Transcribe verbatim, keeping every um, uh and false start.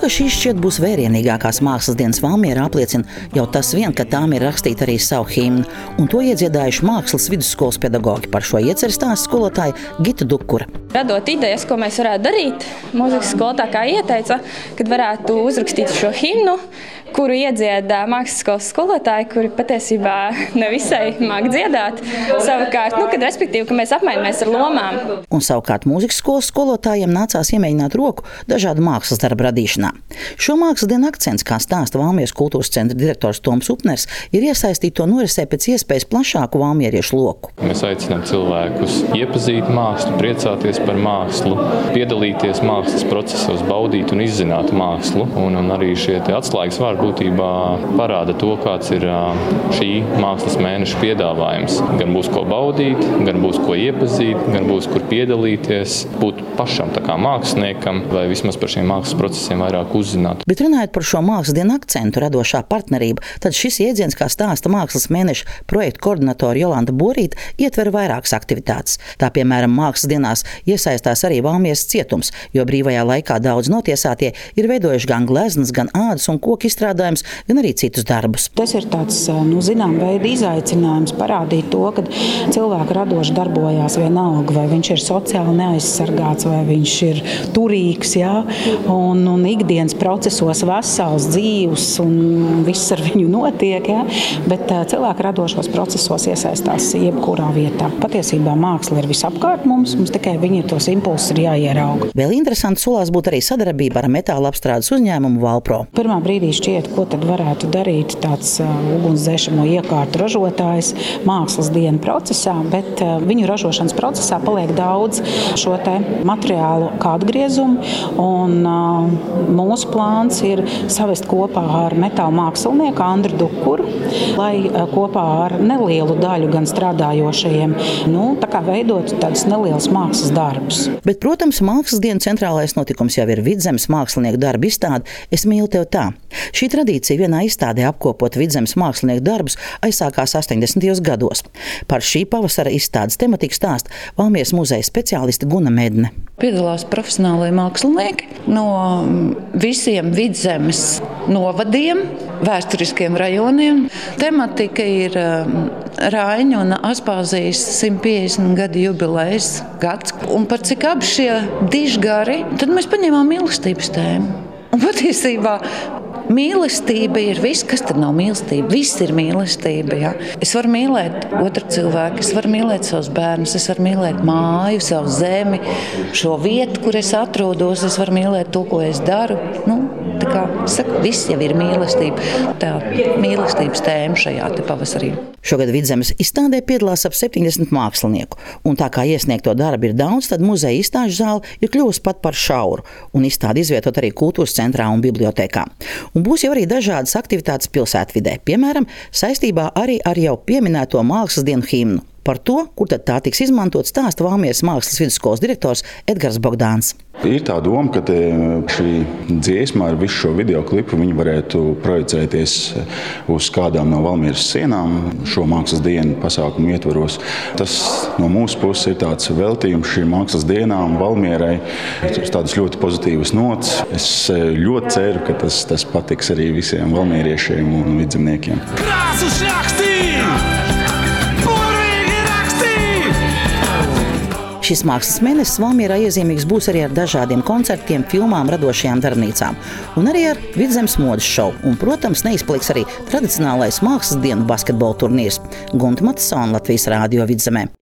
ka šīs šķiet būs vērienīgākās mākslas dienas Valmierā, apliecina jau tas vien, ka tām ir rakstīta arī savu himnu, un to iedziedājuši mākslas vidusskolas pedagoģi. Par šo ieceri stāsta skolotāja Gita Dukura. Radot idejas, ko mēs varētu darīt, mūzikas skolotāja kā ieteica, kad varētu uzrakstīt šo himnu, kuru iedziedā mākslas skolas skolotāji, kuri patiesībā nevisai māk dziedāt. Savukārt, nu, kad respektīvi, ka mēs apmainamies ar lomām. Un savukārt mūzikas skolas skolotājiem nācās iemēģināt roku dažādu mākslas darbu radīšanā. Šo mākslas dienu akcents, kā stāsta Valmieras kultūras centra direktors Toms Upners, ir iesaistīt to norisē pēc iespējas plašāku valmieriešu loku. Mēs aicinām cilvēkus iepazīt mākslu, priecāties par mākslu, piedalīties mākslas procesos, baudīt un izzināt mākslu. Un, un arī šie atslēgas vārdi būtībā parāda to, kāds ir šī mākslas mēneša piedāvājums. Gan būs ko baudīt, gan būs ko iepazīt, gan būs kur piedalīties, būt pašam tā kā māksliniekam vai vismaz par šiem mākslas procesiem vairāk uzzināt. Bet runājot par šo mākslas dienu akcentu radošā partnerība, tad šis iedziens, kā stāsta mākslas mēneša projektu koordinatora Jolanta Borīta, ietver vairākas aktivitātes. Tā, piemēram, mākslas dienās iesaistās arī Valmieras cietums, jo brīvajā laikā daudz notiesātie ir veidojuši gan gleznas, gan ādas un koku izstrādājumus, gan arī citus darbus. Tas ir tāds, nu, zinām, veida izaicinājums parādīt to, ka cilvēki radoši darbojās vienalga, vai viņš ir sociāli neaizsargāts, vai viņš ir turīgs, jā, un, un ikdienas procesos vesels, dzīvs, un viss ar viņu notiek, jā, bet cilvēki radošos procesos iesaistās jebkurā vietā. Patiesībā māksla ir visapkārt mums, mums tikai viņi tos impulsus ir jāierauga. Vēl interesanti solās būt arī sadarbība ar metāla apstrādes uzņēmumu Valpro. Pirmā brīdī šķiet, ko tad varētu darīt tāds uh, ugunsdzēšamo iekārtu ražotājs mākslas dienu procesā, bet uh, viņu ražošanas procesā paliek daudz šo te materiālu kā atgriezumu, un uh, mūsu plāns ir savest kopā ar metāla mākslinieku Andru Dukuru, lai uh, kopā ar nelielu daļu gan strādājošajiem, nu, tā kā veidot tādus nelielus mākslas darbus. Bet, protams, mākslas dienu centrālais notikums jau ir Vidzemes mākslinieku darbu izstāde Es mīlu tev tā. Šī tradīcija vienā izstādē apkopot Vidzemes mākslinieku darbus aizsākās astoņdesmitajos gados. Par šī pavasara izstādes tematiku stāsta Valmieras muzeja speciāliste Guna Medne. Piedalās profesionālie mākslinieki no visiem Vidzemes novadiem, vēsturiskiem rajoniem. Tematika ir Raiņu un Aspāzijas simt piecdesmit gadu jubilejas gads. Un par cik abi šie dižgari, tad mēs paņēmām mīlestības tēmu. Un patiesībā mīlestība ir viss, kas tad nav mīlestība. Viss ir mīlestība. Ja? Es varu mīlēt otru cilvēku, es varu mīlēt savus bērnus, es varu mīlēt māju, savu zemi, šo vietu, kur es atrodos, es varu mīlēt to, ko es daru. Nu, tā kā saka, viss jau ir mīlestība. Tā mīlestības tēma šajā te pavasarī. Šogad Vidzemes izstādē piedalās ap septiņdesmit mākslinieku, un tā kā iesniegto darbu ir daudz, tad muzeja izstāžu zāle ir kļuvusi pat par šauru, un izstādi izvietot arī kultūras centrā un bibliotēkā. Un būs jau arī dažādas aktivitātes pilsētvidē, piemēram, saistībā arī ar jau pieminēto mākslas dienu himnu. Par to, kur tad tā tiks izmantot, stāsta Valmieras mākslas vidusskolas direktors Edgars Bogdāns. Ir tā doma, ka šī dziesma ar visu šo videoklipu viņi varētu projicēties uz kādām no Valmieras sienām šo mākslas dienu pasākumu ietvaros. Tas no mūsu puses ir tāds veltījums šīm mākslas dienām Valmierai, tādas ļoti pozitīvas nots. Es ļoti ceru, ka tas, tas patiks arī visiem valmieriešiem un vidzemniekiem. Krāsus rakstī! Šis mākslas mēnesis Valmierā iezīmīgs būs arī ar dažādiem koncertiem, filmām, radošajām darbnīcām un arī ar Vidzemes modes šovu. Un, protams, neizpaliks arī tradicionālais mākslas dienu basketbola turnīrs. Gunta Matisona, Latvijas Rādio Vidzemē.